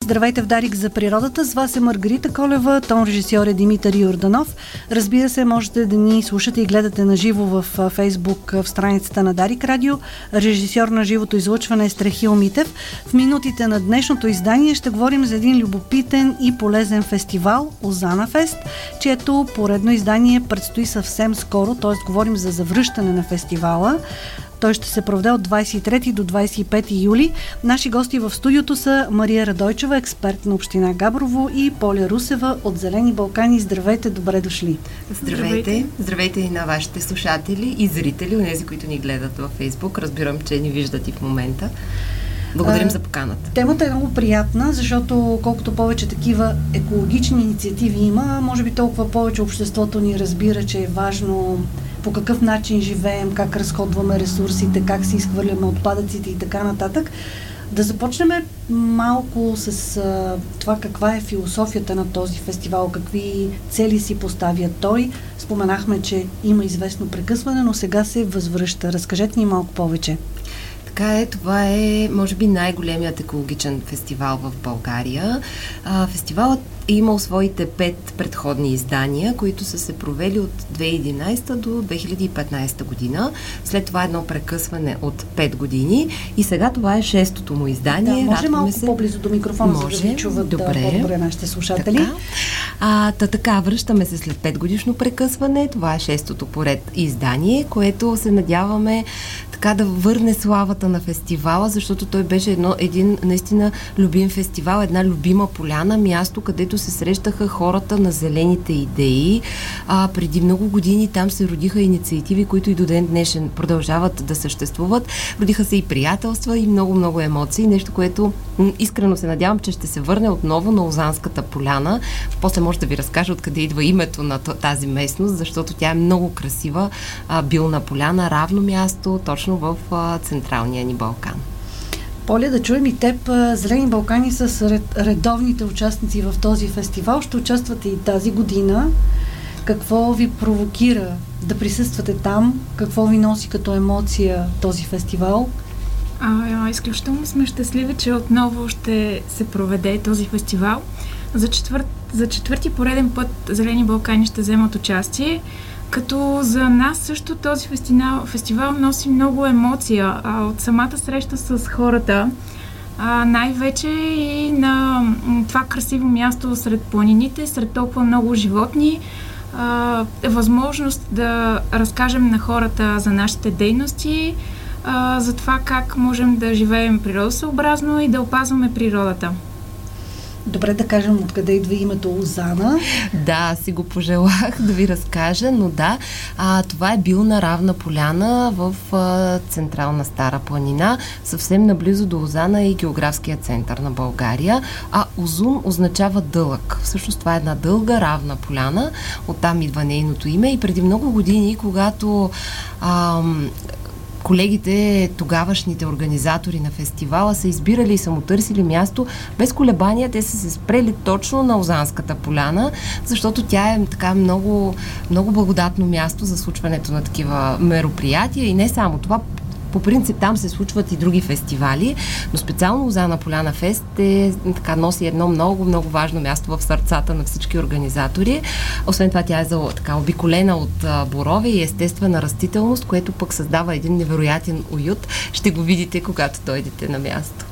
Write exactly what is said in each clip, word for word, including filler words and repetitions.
Здравейте в Дарик за природата. С вас е Маргарита Колева, тон режисьор е Димитър Йорданов. Разбира се, можете да ни слушате и гледате на живо в Фейсбук в страницата на Дарик Радио. Режисьор на живото излъчване е Страхил Митев. В минутите на днешното издание ще говорим за един любопитен и полезен фестивал Озана Фест, чието поредно издание предстои съвсем скоро, т.е. говорим за завръщане на фестивала. Той ще се проведе от двадесет и трети до двадесет и пети юли. Наши гости в студиото са Мария Радойчева, експерт на община Габрово, и Поля Русева от Зелени Балкани. Здравейте, добре дошли! Здравейте! Здравейте и на вашите слушатели и зрители, онези, които ни гледат във Фейсбук. Разбирам, че ни виждат и в момента. Благодарим а, за поканата. Темата е много приятна, защото колкото повече такива екологични инициативи има, може би толкова повече обществото ни разбира, че е важно по какъв начин живеем, как разходваме ресурсите, как си изхвърляме отпадъците и така нататък. Да започнем малко с а, това каква е философията на този фестивал, какви цели си поставя той. Споменахме, че има известно прекъсване, но сега се възвръща. Разкажете ни малко повече. Така е, това е, може би, най-големият екологичен фестивал в България. А, фестивалът е имал своите пет предходни издания, които са се провели от две хиляди и единадесета до две хиляди и петнадесета година. След това едно прекъсване от пет години и сега това е шестото му издание. Да, може Радваме малко се. По-близо до микрофона, може, за да ви чуват по-добре нашите слушатели. Така. А, та, така, връщаме се след пет годишно прекъсване. Това е шестото поред издание, което се надяваме така да върне славата на фестивала, защото той беше едно, един наистина любим фестивал, една любима поляна, място, където се срещаха хората на зелените идеи. А, преди много години там се родиха инициативи, които и до ден днешен продължават да съществуват. Родиха се и приятелства, и много-много емоции. Нещо, което м- искрено се надявам, че ще се върне отново на Озанската поляна. После може да ви разкажа откъде идва името на тази местност, защото тя е много красива. А, билна поляна, равно място, точно в а, централния ни Балкан. Поля, да чуем и теб. Зелени Балкани са сред редовните участници в този фестивал. Ще участвате и тази година. Какво ви провокира да присъствате там? Какво ви носи като емоция този фестивал? А, изключително сме щастливи, че отново ще се проведе този фестивал. За, четвър... За четвърти пореден път Зелени Балкани ще вземат участие. Като за нас също този фестивал, фестивал носи много емоция а, от самата среща с хората, а, най-вече и на това красиво място сред планините, сред толкова много животни, а, възможност да разкажем на хората за нашите дейности, а, за това как можем да живеем природосъобразно и да опазваме природата. Добре, да кажем откъде идва името Озана. Да, си го пожелах да ви разкажа, но да, а, това е билна равна поляна в а, централна Стара планина, съвсем наблизо до Озана и географския център на България, а Озун означава дълъг. Всъщност това е една дълга равна поляна, оттам идва нейното име и преди много години, когато ам, колегите, тогавашните организатори на фестивала са избирали и са му търсили място, без колебания те са се спрели точно на Озанската поляна, защото тя е така много, много благодатно място за случването на такива мероприятия и не само това. По принцип там се случват и други фестивали, но специално Озана Поляна Фест е, така, носи едно много, много важно място в сърцата на всички организатори. Освен това тя е за, така, обиколена от а, борове и естествена растителност, което пък създава един невероятен уют. Ще го видите, когато дойдете на място.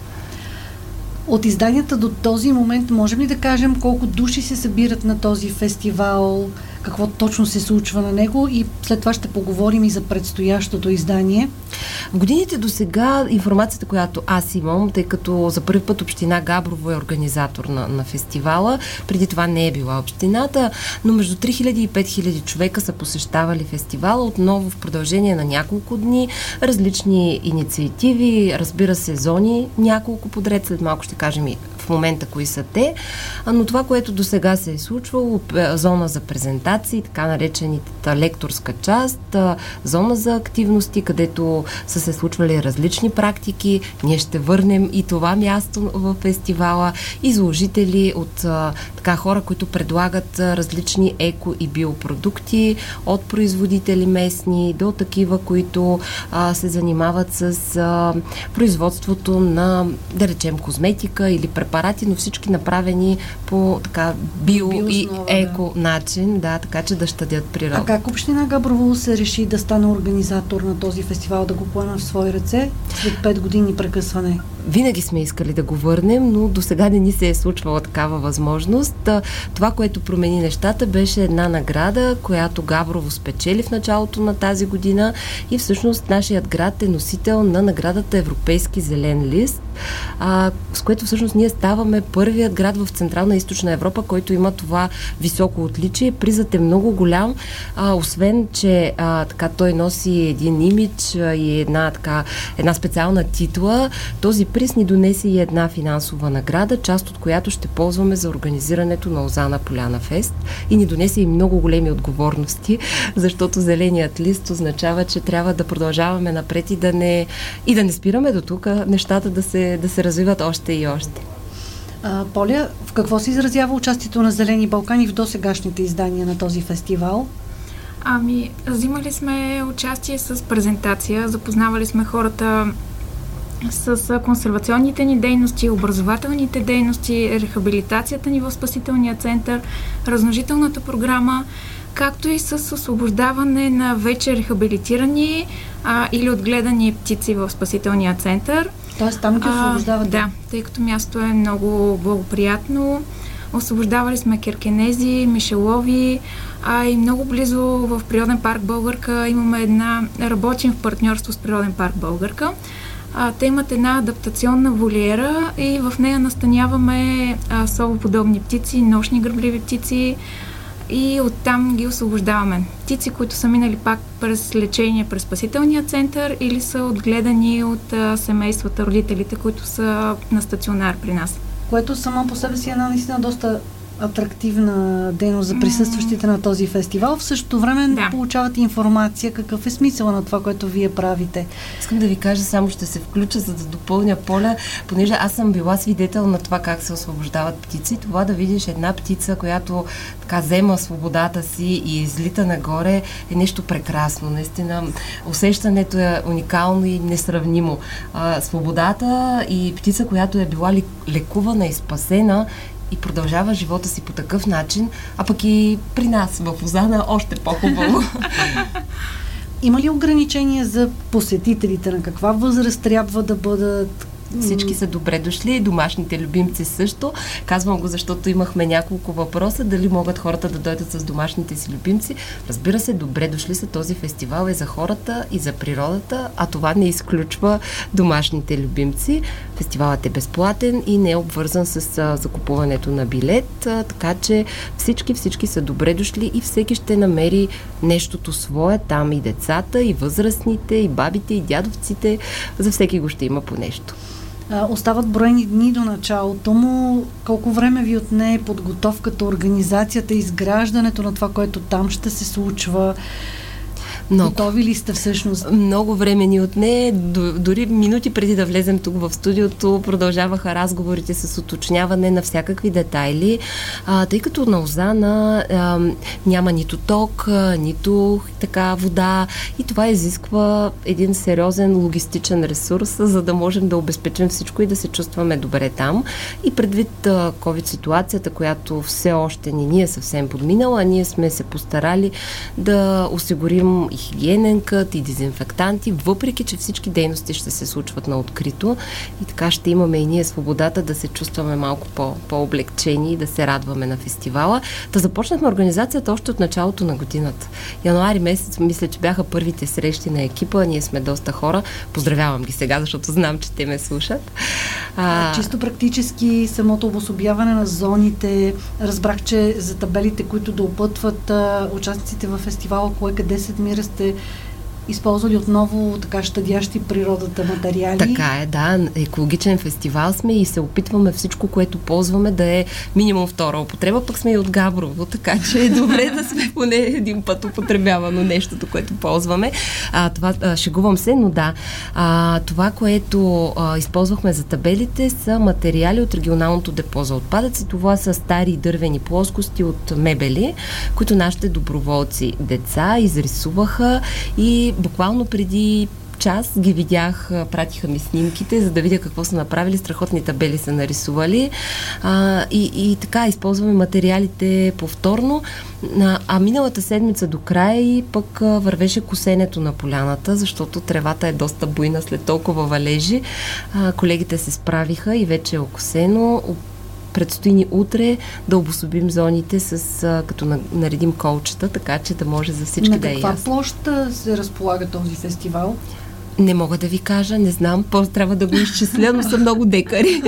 От изданията до този момент можем ли да кажем колко души се събират на този фестивал, какво точно се случва на него и след това ще поговорим и за предстоящото издание? В годините до сега информацията, която аз имам, тъй като за първи път община Габрово е организатор на, на фестивала, преди това не е била общината, но между три хиляди и пет хиляди човека са посещавали фестивала, отново в продължение на няколко дни, различни инициативи, разбира се, зони, няколко подред, след малко ще кажем и в момента кои са те, но това, което до сега се е случвало, зона за презентации, така наречената лекторска част, зона за активности, където са се случвали различни практики. Ние ще върнем и това място в фестивала, изложители от така хора, които предлагат различни еко и биопродукти, от производители местни до такива, които а, се занимават с а, производството на, да речем, козметика или препарати апарати, но всички направени по така био Биоснова, и еко да. начин, да, така че да щадят природа. А как община Габрово се реши да стане организатор на този фестивал, да го поема в свои ръце след пет години прекъсване? Винаги сме искали да го върнем, но до сега не ни се е случвала такава възможност. Това, което промени нещата, беше една награда, която Габрово спечели в началото на тази година и всъщност нашият град е носител на наградата Европейски зелен лист, а, с което всъщност ние ставаме първият град в Централна и Източна Европа, който има това високо отличие. Призът е много голям, а, освен, че а, така, той носи един имидж а, и една, така, една специална титла. Този приз ни донесе и една финансова награда, част от която ще ползваме за организирането на Озана Поляна Фест, и ни донесе и много големи отговорности, защото зеленият лист означава, че трябва да продължаваме напред и да не, и да не спираме до тук, нещата да се, да се развиват още и още. А, Поля, в какво се изразява участието на Зелени Балкани в досегашните издания на този фестивал? Ами, взимали сме участие с презентация, запознавали сме хората с консервационните ни дейности, образователните дейности, рехабилитацията ни в спасителния център, размножителната програма, както и с освобождаване на вече рехабилитирани а, или отгледани птици в спасителния център. Тоест там ги освобождават? Да, тъй като място е много благоприятно. Освобождавали сме керкенези, мишелови, а и много близо в Природен парк Българка имаме една, работим в партньорство с Природен парк Българка. А, те имат една адаптационна волиера и в нея настаняваме а, совоподобни птици, нощни грабливи птици и оттам ги освобождаваме. Птици, които са минали пак през лечение през спасителния център или са отгледани от а, семействата, родителите, които са на стационар при нас. Което само по себе си е една наистина доста атрактивна дейност за присъстващите mm. на този фестивал. В същото време да. получавате информация какъв е смисъл на това, което вие правите. Искам да ви кажа, само ще се включа, за да допълня Поля, понеже аз съм била свидетел на това как се освобождават птици. Това да видиш една птица, която така взема свободата си и излита нагоре, е нещо прекрасно. Наистина, усещането е уникално и несравнимо. А, свободата и птица, която е била лекувана и спасена, и продължава живота си по такъв начин, а пък и при нас в Озана още по-хубаво. Има ли ограничения за посетителите? На каква възраст трябва да бъдат? Всички са добре дошли, домашните любимци също. Казвам го, защото имахме няколко въпроса, дали могат хората да дойдат с домашните си любимци. Разбира се, добре дошли са. Този фестивал е за хората и за природата, а това не изключва домашните любимци. Фестивалът е безплатен и не е обвързан с а, закупуването на билет, а, така че всички, всички са добре дошли и всеки ще намери нещото свое, там и децата, и възрастните, и бабите, и дядовците. За всеки го ще има по нещо. Остават броени дни до началото му. Колко време ви отне подготовката, организацията, изграждането на това, което там ще се случва? Много. Готови ли сте всъщност? Много време ни отне. Дори минути преди да влезем тук в студиото продължаваха разговорите с уточняване на всякакви детайли, а, тъй като на Озана а, няма нито ток, а, нито така вода и това изисква един сериозен логистичен ресурс, за да можем да обезпечим всичко и да се чувстваме добре там. И предвид а, COVID ситуацията, която все още не ни е съвсем подминала, ние сме се постарали да осигурим и хигиенен кът, и дезинфектанти, въпреки че всички дейности ще се случват на открито и така ще имаме и ние свободата да се чувстваме малко по, по-облегчени и да се радваме на фестивала. Та започнахме организацията още от началото на годината. Януари месец, мисля, че бяха първите срещи на екипа, ние сме доста хора. Поздравявам ги сега, защото знам, че те ме слушат. А... Чисто практически самото обособяване на зоните, разбрах, че за табелите, които да опътват а, участниците в фестивала, кое къде се адмира, сте използвали отново така щадящи природата материали. Така е, да. Екологичен фестивал сме и се опитваме всичко, което ползваме, да е минимум втора употреба, пък сме и от Габрово, така че е добре да сме поне един път употребявано нещото, което ползваме. А, това, а, шегувам се, но да. А, това, което а, използвахме за табелите, са материали от регионалното депо за отпадъци. Това са стари дървени плоскости от мебели, които нашите доброволци деца изрисуваха и буквално преди час ги видях, пратиха ми снимките, за да видя какво са направили, страхотни табели са нарисували. А, и, и така, използваме материалите повторно. А, а миналата седмица до края пък вървеше косенето на поляната, защото тревата е доста буйна след толкова валежи. А, колегите се справиха и вече е окосено. Предстои ни утре да обособим зоните с, а, като наредим колчета, така че да може за всички на да е ясно. На каква площ се разполага този фестивал? Не мога да ви кажа, не знам, просто трябва да го изчисля, но са много декари.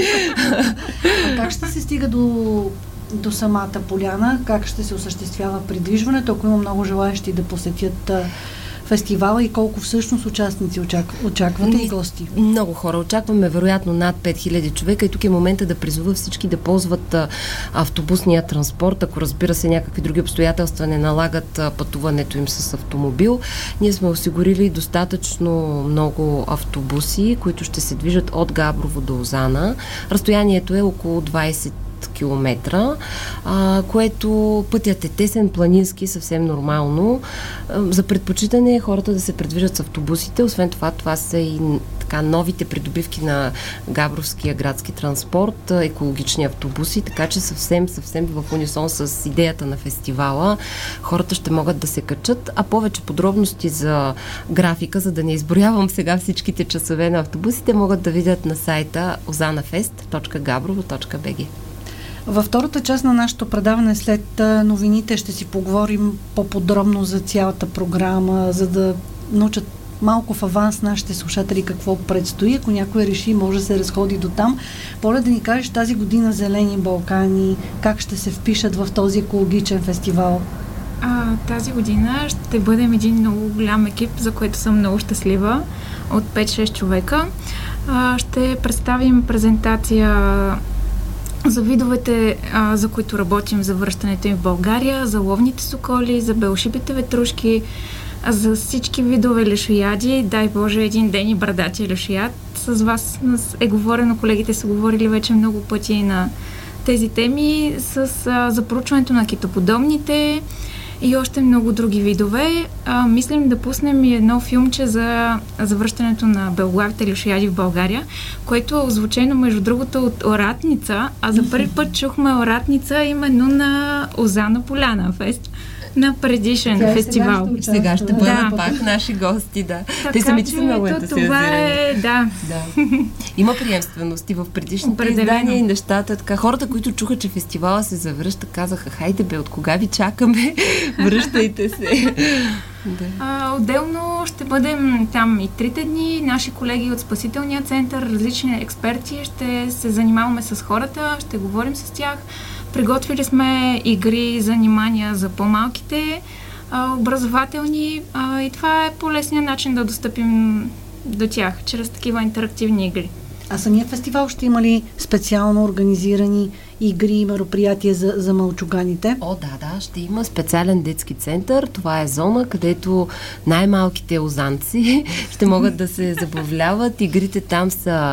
А как ще се стига до, до самата поляна? Как ще се осъществява придвижването, ако има много желаящи да посетят фестивала и колко всъщност участници очакв... очаквате и гости? Много хора. Очакваме вероятно над пет хиляди човека и тук е момента да призова всички да ползват а, автобусния транспорт, ако разбира се някакви други обстоятелства не налагат а, пътуването им с автомобил. Ние сме осигурили достатъчно много автобуси, които ще се движат от Габрово до Лозана. Разстоянието е около двайсет километра, а, което пътят е тесен, планински, съвсем нормално. А, за предпочитане е хората да се предвижат с автобусите. Освен това, това са и така новите придобивки на Габровския градски транспорт, екологични автобуси, така че съвсем, съвсем в унисон с идеята на фестивала хората ще могат да се качат, а повече подробности за графика, за да не изброявам сега всичките часове на автобусите, могат да видят на сайта озанафест точка габрово точка би джи. Във втората част на нашето предаване след новините ще си поговорим по-подробно за цялата програма, за да научат малко в аванс нашите слушатели какво предстои. Ако някой реши, може да се разходи до там. Моля да ни кажеш тази година Зелени Балкани, как ще се впишат в този екологичен фестивал? А, тази година ще бъдем един много голям екип, за което съм много щастлива, от пет-шест човека. А, ще представим презентация за видовете, а, за които работим за връщането им в България, за ловните соколи, за белшибите ветрушки, за всички видове лешояди. Дай Боже, един ден и брадатия лешояд. С вас е говорено, колегите са говорили вече много пъти на тези теми, с, а, за проучването на китоподобните и още много други видове. А, мислим да пуснем и едно филмче за завръщането на белоглавите лешояди в България, което е озвучено, между другото, от Оратница, а за първи път чухме Оратница именно на Озана Поляна фест, на предишен Тя фестивал. Сега ще, сега ще бъдат да. пак наши гости, да. Така, те самите са много ентусиазирани. Това е, да. да. Има приемственост и в предишните Определено. издания и нещата. Така, хората, които чуха, че фестивала се завръща, казаха: хайде бе, от кога ви чакаме? Връщайте се. Да. А, отделно ще бъдем там и трите дни. Наши колеги от Спасителния център, различни експерти, ще се занимаваме с хората, ще говорим с тях. Приготвили сме игри, занимания за по-малките, а, образователни, а, и това е по-лесният начин да достъпим до тях, чрез такива интерактивни игри. А самия фестивал ще има ли специално организирани игри и мероприятия за, за мълчуганите? О, да, да, ще има специален детски център. Това е зона, където най-малките озанци ще могат да се забавляват. Игрите там са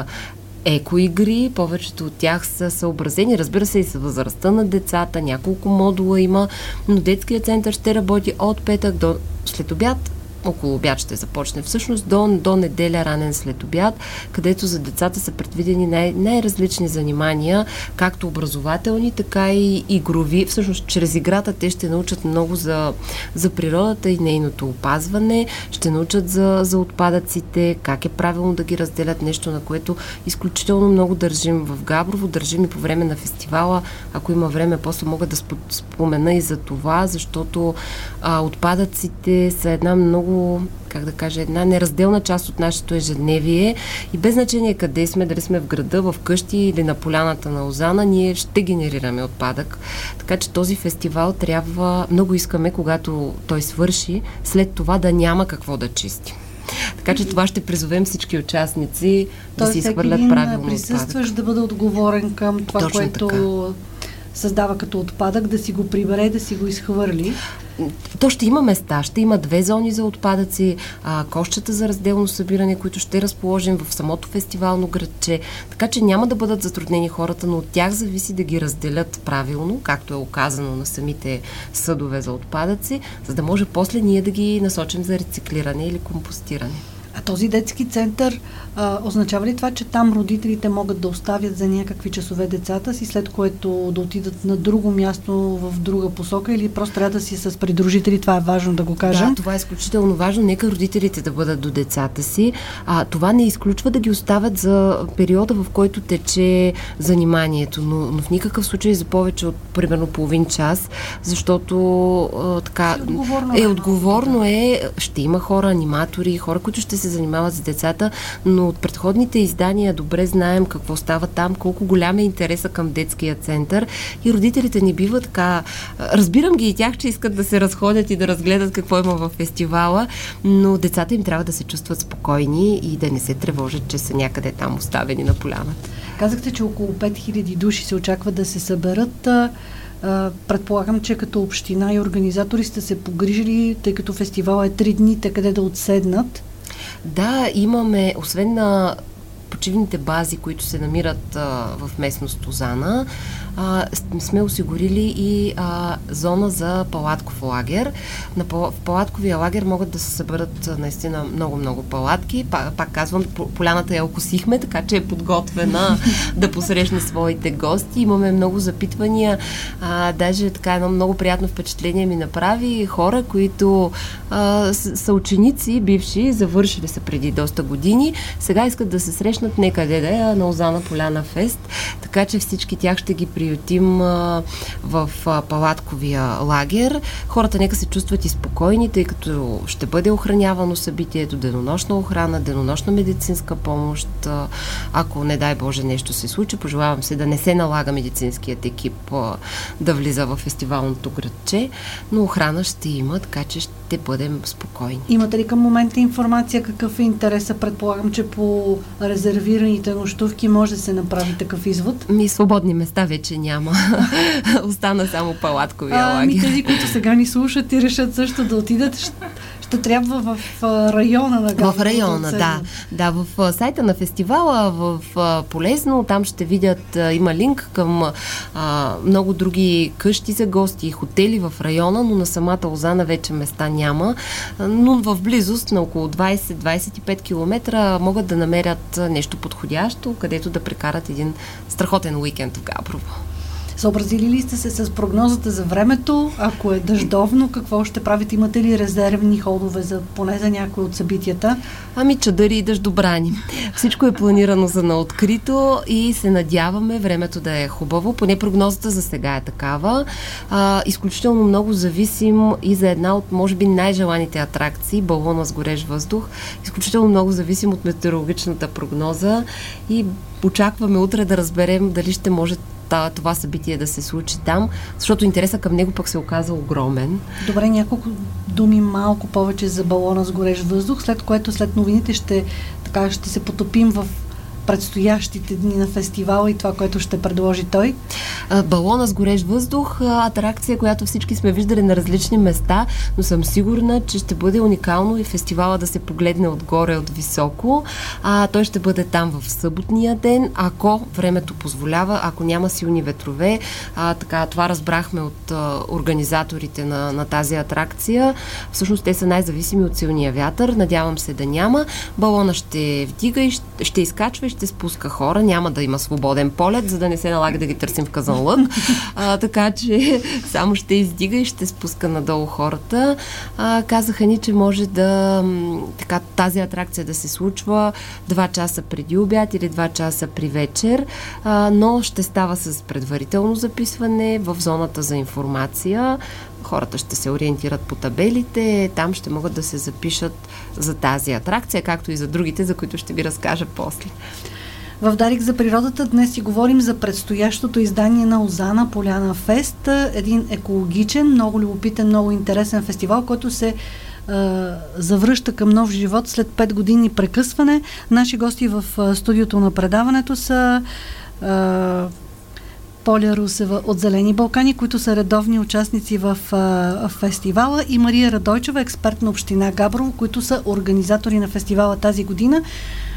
екоигри, повечето от тях са съобразени, разбира се, и с възрастта на децата, няколко модула има, но детският център ще работи от петък до след обяд. Около обяд ще започне всъщност до, до неделя ранен след обяд, където за децата са предвидени най- най-различни занимания, както образователни, така и игрови. Всъщност, чрез играта те ще научат много за, за природата и нейното опазване, ще научат за, за отпадъците, как е правилно да ги разделят, нещо, на което изключително много държим в Габрово, държим и по време на фестивала. Ако има време, после мога да спомена и за това, защото а, отпадъците са една много, как да кажа, една неразделна част от нашето ежедневие и без значение къде сме, дали сме в града, в къщи или на поляната на Озана, ние ще генерираме отпадък. Така че този фестивал трябва, много искаме, когато той свърши, след това да няма какво да чистим. Така че това ще призовем всички участници да си изхвърлят правилно отпадък. Присъстваш да бъде отговорен към това, точно което така създава като отпадък, да си го прибере, да си го изхвърли. То ще има места, ще има две зони за отпадъци, а, кошчета за разделно събиране, които ще разположим в самото фестивално градче, така че няма да бъдат затруднени хората, но от тях зависи да ги разделят правилно, както е оказано на самите съдове за отпадъци, за да може после ние да ги насочим за рециклиране или компостиране. А Този детски център а, означава ли това, че там родителите могат да оставят за някакви часове децата си, след което да отидат на друго място в друга посока, или просто трябва да си с придружители? Това е важно да го кажем. Да, това е изключително важно. Нека родителите да бъдат до децата си. А, това не изключва да ги оставят за периода, в който тече заниманието, но, но в никакъв случай за повече от примерно половин час, защото а, така отговорно е отговорно е, ще има хора, аниматори, хора, които ще се занимават с децата, но от предходните издания добре знаем какво става там, колко голям е интереса към детския център и родителите не биват така. Разбирам ги и тях, че искат да се разходят и да разгледат какво има във фестивала, но децата им трябва да се чувстват спокойни и да не се тревожат, че са някъде там оставени на поляната. Казахте, че около пет хиляди души се очакват да се съберат. Предполагам, че като община и организатори сте се погрижили, тъй като фестивал е три дни, те къде да отседнат. Да, имаме, освен на почивните бази, които се намират а, в местност Озана, а, сме осигурили и а, зона за палатков лагер. На, в палатковия лагер могат да се съберат наистина много-много палатки. Пак, пак казвам, поляната я окосихме, така че е подготвена да посрещне своите гости. Имаме много запитвания. А, даже така едно много приятно впечатление ми направи хора, които а, са, са ученици, бивши, завършили са преди доста години. Сега искат да се срещнат некъде да е на Озана Поляна Фест, така че всички тях ще ги приютим а, в а, палатковия лагер. Хората нека се чувстват и спокойни, тъй като ще бъде охранявано събитието, денонощна охрана, денонощна медицинска помощ. А, ако не дай Боже нещо се случи, пожелавам се да не се налага медицинският екип а, да влиза в фестивалното градче, но охрана ще има, така че ще бъдем спокойни. Имате ли към момента информация какъв е интересът? Предполагам, че по резервираните нощувки може да се направи такъв извод. Ми свободни места вече няма. Остана само палатковия лагер. Ами тези, които сега ни слушат и решат също да отидат, ще, ще трябва в района на Габрово. В района, да. Да, в сайта на фестивала, в Полезно, там ще видят, има линк към а, много други къщи за гости и хотели в района, но на самата Озана вече места няма. Но в близост на около двайсет до двайсет и пет километра могат да намерят нещо подходящо, където да прекарат един страхотен уикенд в Габрово. Съобразили ли сте се с прогнозата за времето? Ако е дъждовно, какво ще правите? Имате ли резервни ходове за, поне за някои от събитията? Ами чадъри и дъждобрани. Всичко е планирано за на открито и се надяваме времето да е хубаво. Поне прогнозата за сега е такава. А, изключително много зависим и за една от, може би, най-желаните атракции, балона с горещ въздух. Изключително много зависим от метеорологичната прогноза и очакваме утре да разберем дали ще може това събитие да се случи там, защото интересът към него пък се оказа огромен. Добре, няколко думи малко повече за балона с горещ въздух, след което след новините ще, така, ще се потопим в предстоящите дни на фестивала и това, което ще предложи той. Балона с горещ въздух, атракция, която всички сме виждали на различни места, но съм сигурна, че ще бъде уникално и фестивала да се погледне отгоре, от високо. А, той ще бъде там в съботния ден, ако времето позволява, ако няма силни ветрове. А, така, това разбрахме от а, организаторите на, на тази атракция. Всъщност те са най-зависими от силния вятър. Надявам се да няма. Балона ще вдига и ще, ще изкачва и ще спуска хора. Няма да има свободен полет, за да не се налага да ги търсим в Казанлък. А, така че само ще издига и ще спуска надолу хората. А, казаха ни, че може да така, тази атракция да се случва два часа преди обяд или два часа при вечер, а, но ще става с предварително записване в зоната за информация. Хората ще се ориентират по табелите, там ще могат да се запишат за тази атракция, както и за другите, за които ще ви разкажа после. В Дарик за природата днес си говорим за предстоящото издание на Озана Поляна Фест, един екологичен, много любопитен, много интересен фестивал, който се Uh, завръща към нов живот след пет години прекъсване. Наши гости в uh, студиото на предаването са uh, Поля Русева от Зелени Балкани, които са редовни участници в uh, фестивала, и Мария Радойчева, експерт на община Габрово, които са организатори на фестивала тази година.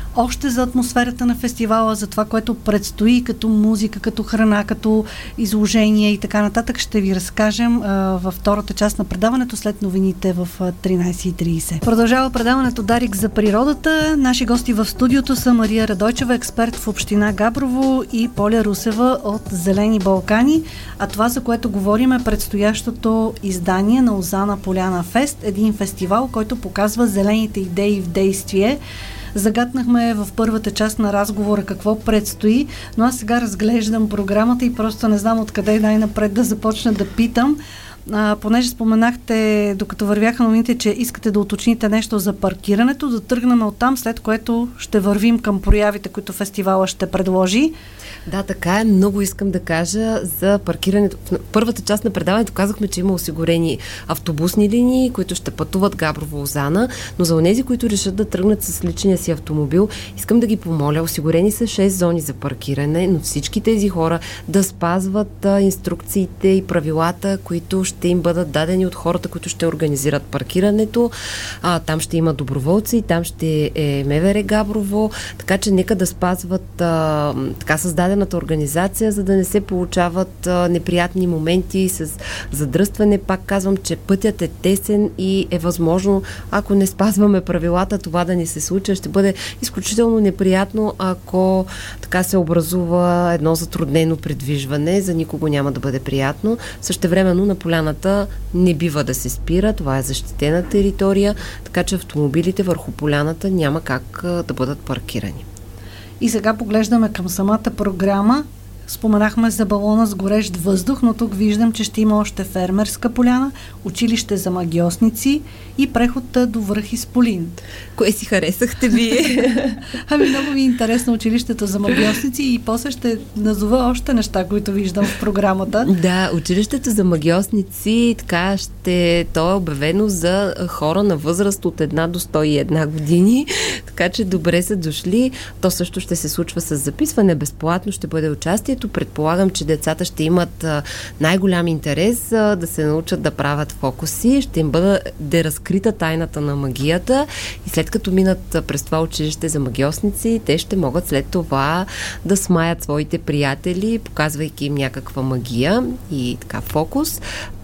още за атмосферата на фестивала, за това, което предстои като музика, като храна, като изложение и така нататък, ще ви разкажем а, във втората част на предаването след новините в тринайсет и трийсет. Продължава предаването Дарик за природата. Наши гости в студиото са Мария Радойчева, експерт в община Габрово, и Поля Русева от Зелени Балкани. А това, за което говорим, е предстоящото издание на Озана Поляна Фест, един фестивал, който показва зелените идеи в действие. Загатнахме в първата част на разговора какво предстои, но аз сега разглеждам програмата и просто не знам откъде най-напред да започна да питам. А, понеже споменахте, докато вървяха новините, че искате да уточните нещо за паркирането, да тръгнем оттам, след което ще вървим към проявите, които фестивала ще предложи. Да, така е. Много искам да кажа за паркирането. В първата част на предаването казахме, че има осигурени автобусни линии, които ще пътуват Габрово-Озана, но за онези, които решат да тръгнат с личния си автомобил, искам да ги помоля. Осигурени са шест зони за паркиране, но всички тези хора да спазват а, инструкциите и правилата, които ще им бъдат дадени от хората, които ще организират паркирането. А, там ще има доброволци, там ще е МВР Габрово, така че нека да спазват а, така създадената организация, за да не се получават а, неприятни моменти с задръстване. Пак казвам, че пътят е тесен и е възможно, ако не спазваме правилата, това да ни се случи. Ще бъде изключително неприятно, ако така се образува едно затруднено придвижване. За никого няма да бъде приятно. Същевременно на поляната не бива да се спира. Това е защитена територия, така че автомобилите върху поляната няма как а, да бъдат паркирани. И сега поглеждаме към самата програма. Споменахме за балона с горещ въздух, но тук виждам, че ще има още фермерска поляна, училище за магиосници и преход до връх Исполин. Кое си харесахте вие? Ами много ми е интересно училището за магиосници и после ще назова още неща, които виждам в програмата. Да, училището за магиосници, така ще, то е обявено за хора на възраст от една до сто и една години, така че добре са дошли. То също ще се случва с записване, безплатно ще бъде участието. Предполагам, че децата ще имат а, най-голям интерес а, да се научат да правят фокуси, ще им бъде да разкрита тайната на магията и след като минат а, през това училище за магиосници, те ще могат след това да смаят своите приятели, показвайки им някаква магия и така фокус.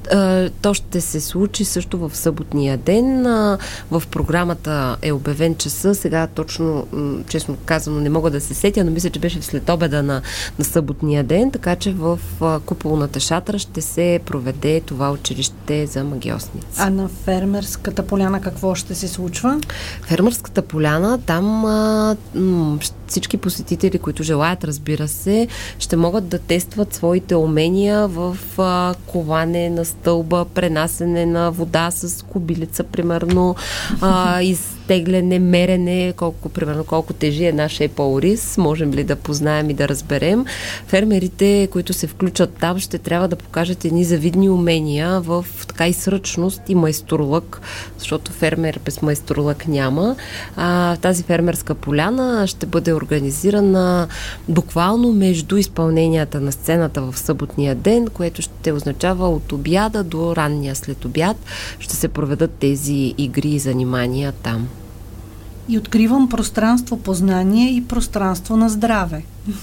То ще се случи също в съботния ден. В програмата е обявен часа. Сега точно, честно казано, не мога да се сетя, но мисля, че беше след обеда на, на съботния ден, така че в куполната шатра ще се проведе това училище за магиосници. А на фермерската поляна какво ще се случва? Фермерската поляна, там а, м- всички посетители, които желаят, разбира се, ще могат да тестват своите умения в а, коване на стълба, пренасене на вода с кобилица, примерно, а, изтегляне, мерене, колко, примерно, колко тежи една шепа ориз, можем ли да познаем и да разберем. Фермерите, които се включат там, ще трябва да покажат едни завидни умения в така и сръчност и майсторлък, защото фермер без майсторлък няма. А, тази фермерска поляна ще бъде организирана буквално между изпълненията на сцената в съботния ден, което ще означава от обяда до ранния след обяд ще се проведат тези игри и занимания там. И откривам пространство познание и пространство на здраве.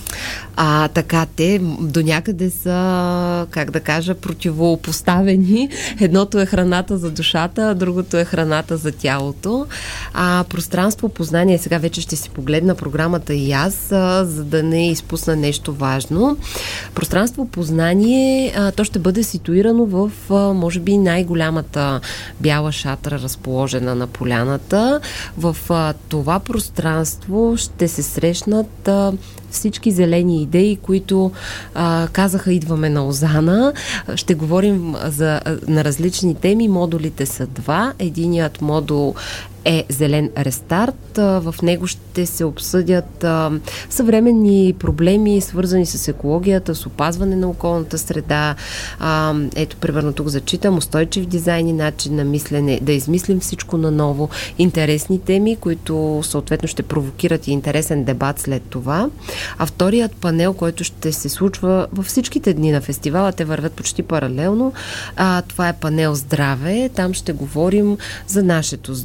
А, така, те до някъде са, как да кажа, противопоставени. Едното е храната за душата, а другото е храната за тялото. А пространство познание, сега вече ще си погледна програмата и аз, а, за да не изпусна нещо важно. Пространство познание, а, то ще бъде ситуирано в, а, може би, най-голямата бяла шатра, разположена на поляната. В а, това пространство ще се срещнат а, всички зелени идеи, които а, казаха идваме на Озана. Ще говорим за, на различни теми. Модулите са два. Единият модул е Зелен рестарт. В него ще се обсъдят а, съвременни проблеми, свързани с екологията, с опазване на околната среда. А, ето, примерно тук зачитам устойчив дизайн и начин на мислене, да измислим всичко наново. Интересни теми, които съответно ще провокират и интересен дебат след това. А вторият панел, който ще се случва във всичките дни на фестивала, те вървят почти паралелно. А, това е панел Здраве. Там ще говорим за нашето здраве,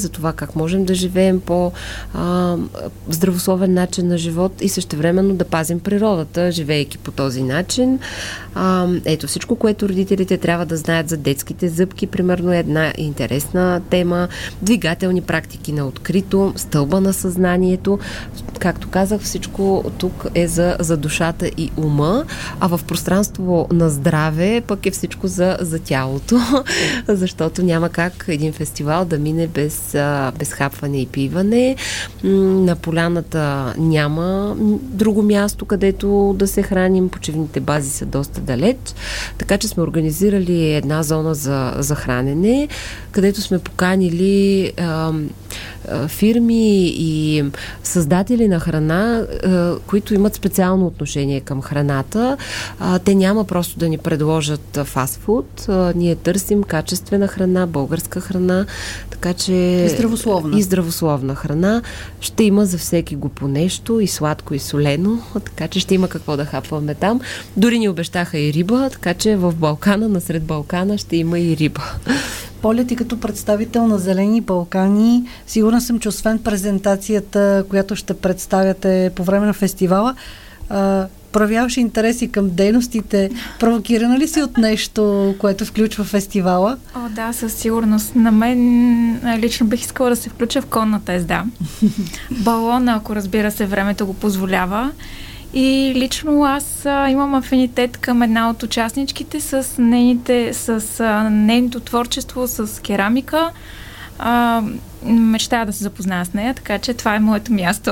за това как можем да живеем по а, здравословен начин на живот и същевременно да пазим природата, живеейки по този начин. А, ето всичко, което родителите трябва да знаят за детските зъбки, примерно е една интересна тема. Двигателни практики на открито, стълба на съзнанието. Както казах, всичко тук е за, за душата и ума, а в пространство на здраве пък е всичко за, за тялото, защото няма как един фестивал да мине без, без хапване и пиване. На поляната няма друго място, където да се храним. Почивните бази са доста далеч, така че сме организирали една зона за, за хранене, където сме поканили а, а, фирми и създатели на храна, а, които имат специално отношение към храната. А, те няма просто да ни предложат фастфуд. А, ние търсим качествена храна, българска храна, така че... И здравословна. И здравословна храна. Ще има за всеки го по нещо, и сладко, и солено, така че ще има какво да хапваме там. Дори ни обещаха и риба, така че в Балкана, насред Балкана, ще има и риба. Поля, ти като представител на Зелени Балкани, сигурна съм, че освен презентацията, която ще представяте по време на фестивала, а, проявяваш интерес и към дейностите. Провокирана ли си от нещо, което включва фестивала? О, да, със сигурност. На мен лично бих искала да се включа в конната езда. Балона, ако разбира се, времето го позволява. И лично аз а, имам афинитет към една от участничките с, нейните, с а, нейното творчество, с керамика. А, мечтая да се запозная с нея, така че това е моето място.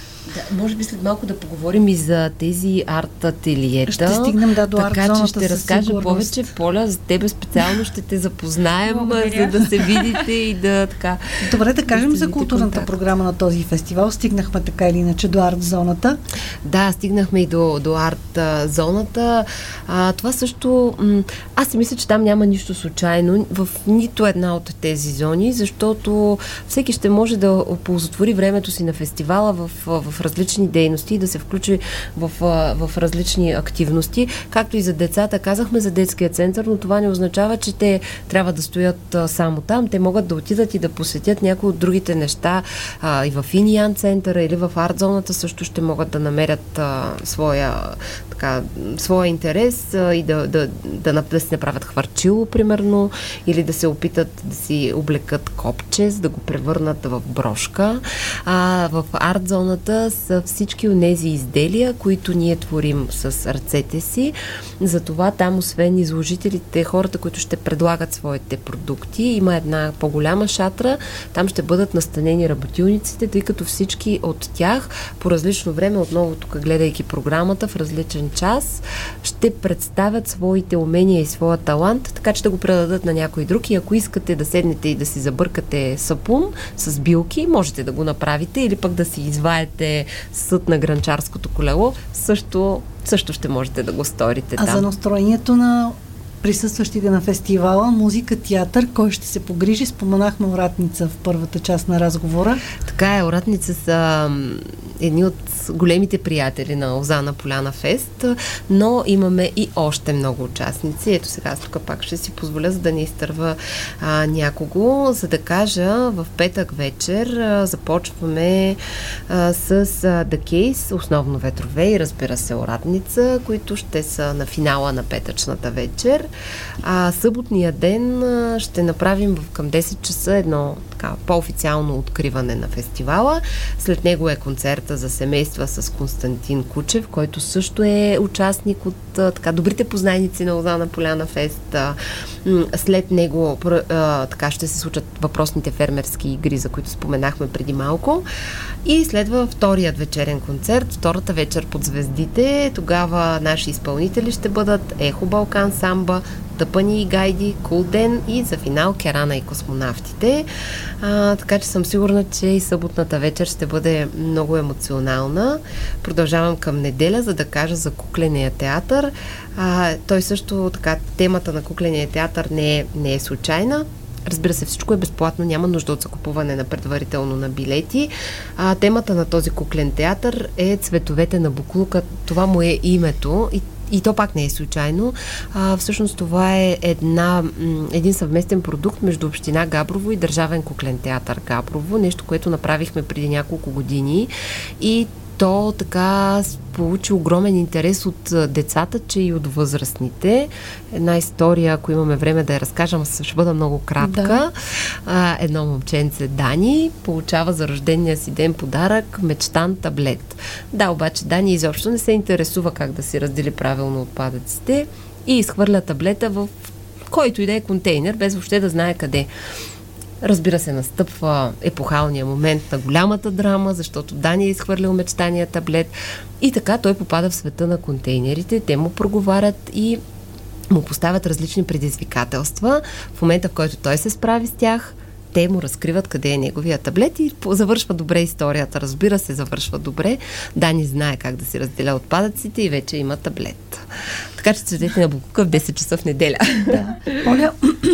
Да, може би след малко да поговорим и за тези арт-ателиета. Ще стигнем да, до така, арт-зоната. Така че ще разкажа сигурност. повече. Поля, за тебе специално ще те запознаем, за да се видите и да така... Добре, да кажем да за културната контакт. програма на този фестивал. Стигнахме така или иначе до арт-зоната. Да, стигнахме и до, до арт-зоната. А, това също... М- аз си мисля, че там няма нищо случайно в нито една от тези зони, защото всеки ще може да оползотвори времето си на фестивала в, в различни дейности и да се включи в, в различни активности. Както и за децата, казахме за детския център, но това не означава, че те трябва да стоят само там. Те могат да отидат и да посетят някои от другите неща. А, и в Иниян центъра или в арт-зоната също ще могат да намерят а, своя, така, своя интерес а, и да, да, да, да, да си направят хвърчило, примерно, или да се опитат да си облекат копче, за да го превърнат в брошка. А, в арт-зоната са всички онези изделия, които ние творим с ръцете си. Затова там, освен изложителите, хората, които ще предлагат своите продукти, има една по-голяма шатра. Там ще бъдат настанени работилниците, тъй като всички от тях по различно време, отново тук гледайки програмата в различен час, ще представят своите умения и своя талант, така че да го предадат на някой друг. И ако искате да седнете и да си забъркате сапун с билки, можете да го направите, или пък да си изваете съд на гранчарското колело, също, също ще можете да го сторите а там. А за настроението на присъстващите на фестивала, музика, театър, кой ще се погрижи? Споменахме Оратница в първата част на разговора. Така е, Оратница са едни от големите приятели на Озана Поляна Фест, но имаме и още много участници. Ето сега аз тук пак ще си позволя, за да не изтърва а, някого, за да кажа, в петък вечер а, започваме а, с а, The Case, основно ветрове и разбира се Оратница, които ще са на финала на петъчната вечер. А съботния ден а, ще направим към десет часа едно така по-официално откриване на фестивала. След него е концерта за семейства с Константин Кучев, който също е участник от а, така добрите познайници на Озана Поляна Фест. А, след него а, така ще се случат въпросните фермерски игри, за които споменахме преди малко. И следва вторият вечерен концерт, втората вечер под звездите. Тогава наши изпълнители ще бъдат Ехо Балкан Самба, Тъпани и Гайди, Кулден и за финал Керана и космонавтите. А, така че съм сигурна, че и съботната вечер ще бъде много емоционална. Продължавам към неделя, за да кажа за кукления театър. А, той също, така, темата на кукления театър не е, не е случайна. Разбира се, всичко е безплатно, няма нужда от закупуване на предварително на билети. А, темата на този куклен театър е Цветовете на буклука. Това му е името и и то пак не е случайно. А, всъщност това е една, един съвместен продукт между община Габрово и Държавен куклен театър Габрово, нещо, което направихме преди няколко години и то така получи огромен интерес от децата, че и от възрастните. Една история, ако имаме време да я разкажем, ще бъда много кратка. Да. А, едно момченце, Дани, получава за рождения си ден подарък мечтан таблет. Да, обаче Дани изобщо не се интересува как да си раздели правилно отпадъците и изхвърля таблета в който и да е контейнер, без въобще да знае къде. Разбира се, настъпва епохалния момент на голямата драма, защото Дани е изхвърлял мечтания таблет и така той попада в света на контейнерите, те му проговарят и му поставят различни предизвикателства. В момента, в който той се справи с тях, те му разкриват къде е неговия таблет и завършва добре историята. Разбира се, завършва добре. Дани знае как да си разделя отпадъците и вече има таблет. Така че цветете на Букука в десет часа в неделя. Да. Оля,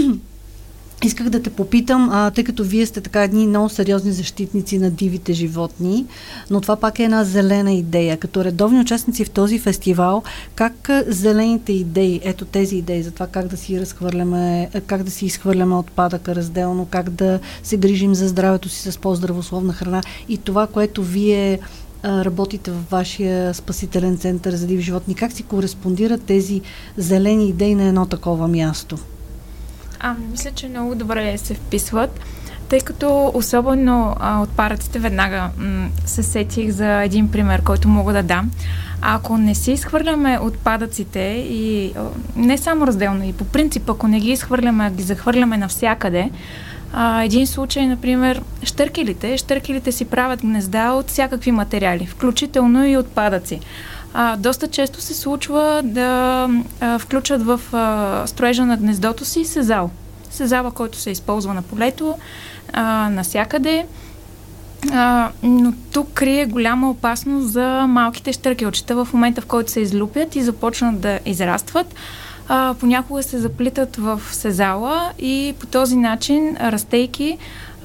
исках да те попитам, а, тъй като вие сте така едни много сериозни защитници на дивите животни, но това пак е една зелена идея. Като редовни участници в този фестивал, как зелените идеи, ето тези идеи за това как да си разхвърляме, как да си изхвърляме отпадъка разделно, как да се грижим за здравето си с по-здравословна храна и това, което вие работите в вашия спасителен център за диви животни, как си кореспондират тези зелени идеи на едно такова място? А, мисля, че много добре се вписват, тъй като особено а, отпадъците веднага м- се сетих за един пример, който мога да дам. Ако не си изхвърляме отпадъците и а, не само разделно, и по принцип, ако не ги изхвърляме, а ги захвърляме навсякъде, а, един случай, например, щъркелите. Щъркелите си правят гнезда от всякакви материали, включително и отпадъци. А, доста често се случва да а, включат в а, строежа на гнездото си сезал. Сезала, който се използва на полето, а, насякъде. А, но тук крие голяма опасност за малките щъркелчета в момента, в който се излюпят и започнат да израстват. А, понякога се заплитат в сезала и по този начин, растейки,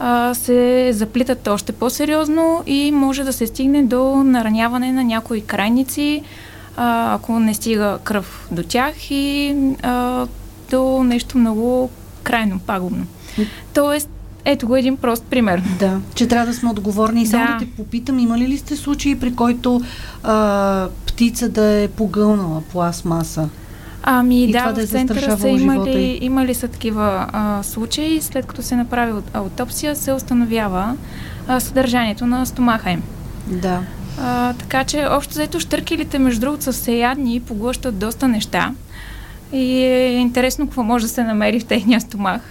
се заплитат още по-сериозно и може да се стигне до нараняване на някои крайници, а, ако не стига кръв до тях и а, до нещо много крайно пагубно. Тоест, ето го един прост пример. Да, че трябва да сме отговорни. И само да. да те попитам, имали ли сте случаи, при който а, птица да е погълнала пластмаса? Ами и да, да в центъра са имали, имали са такива а, случаи. След като се направи аутопсия, се установява а, съдържанието на стомаха им. Да. А, така че, общо взето, щъркелите, между другото, са всеядни и поглъщат доста неща. И е интересно какво може да се намери в техния стомах.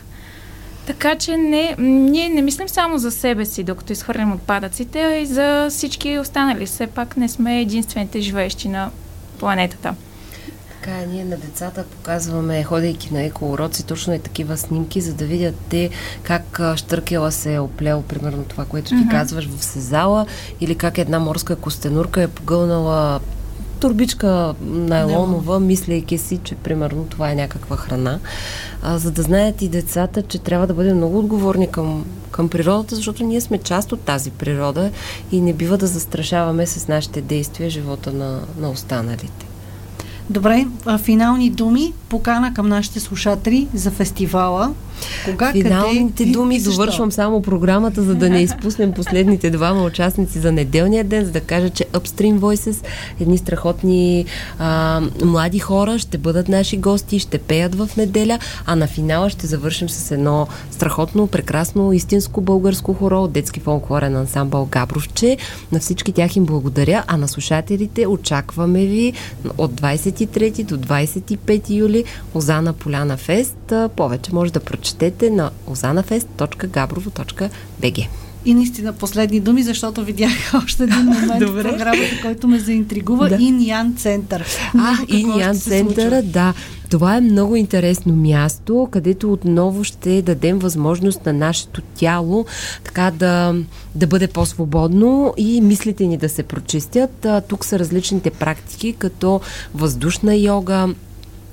Така че не, ние не мислим само за себе си, докато изхвърлим отпадъците, а и за всички останали. Все пак не сме единствените живеещи на планетата. Така, ние на децата показваме, ходейки на екоуроци, точно е такива снимки, за да видят те как щъркела се е оплел, примерно това, което ти mm-hmm. казваш в сезала, или как една морска костенурка е погълнала турбичка найлонова, no. мислейки си, че примерно това е някаква храна. А, за да знаят и децата, че трябва да бъдем много отговорни към, към природата, защото ние сме част от тази природа и не бива да застрашаваме с нашите действия живота на, на останалите. Добре, финални думи, покана към нашите слушатели за фестивала. Кога, Финалните къде, думи, довършвам само програмата, за да не изпуснем последните двама участници за неделния ден, за да кажа, че Upstream Voices, едни страхотни а, млади хора, ще бъдат наши гости, ще пеят в неделя, а на финала ще завършим с едно страхотно, прекрасно, истинско българско хоро от детски фолклорен ансамбъл Габровче. На всички тях им благодаря, а на слушателите очакваме ви от двадесет и трети до двадесет и пети юли Озана Поляна Фест. Повече може да прочетете на озанафест точка габрово точка би джи. И наистина последни думи, защото видях още един момент в програмата, който ме заинтригува. Да. Иньян център. А, Иньян центъра, да. Това е много интересно място, където отново ще дадем възможност на нашето тяло така да, да бъде по-свободно и мислите ни да се прочистят. А, тук са различните практики, като въздушна йога,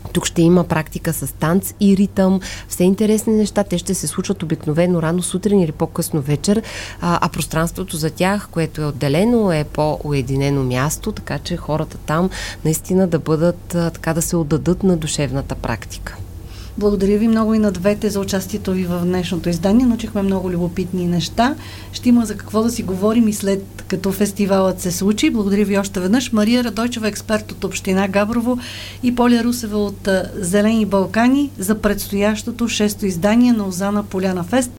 Тук ще има практика с танц и ритъм, все интересни неща. Те ще се случват обикновено рано сутрин или по-късно вечер, а, а пространството за тях, което е отделено, е по-уединено място, така че хората там наистина да бъдат, а, така да се отдадат на душевната практика. Благодаря ви много и на двете за участието ви в днешното издание. Научихме много любопитни неща. Ще има за какво да си говорим и след като фестивалът се случи. Благодаря ви още веднъж. Мария Радойчева, експерт от община Габрово, и Поля Русева от Зелени Балкани за предстоящото шесто издание на Озана Поляна Фест.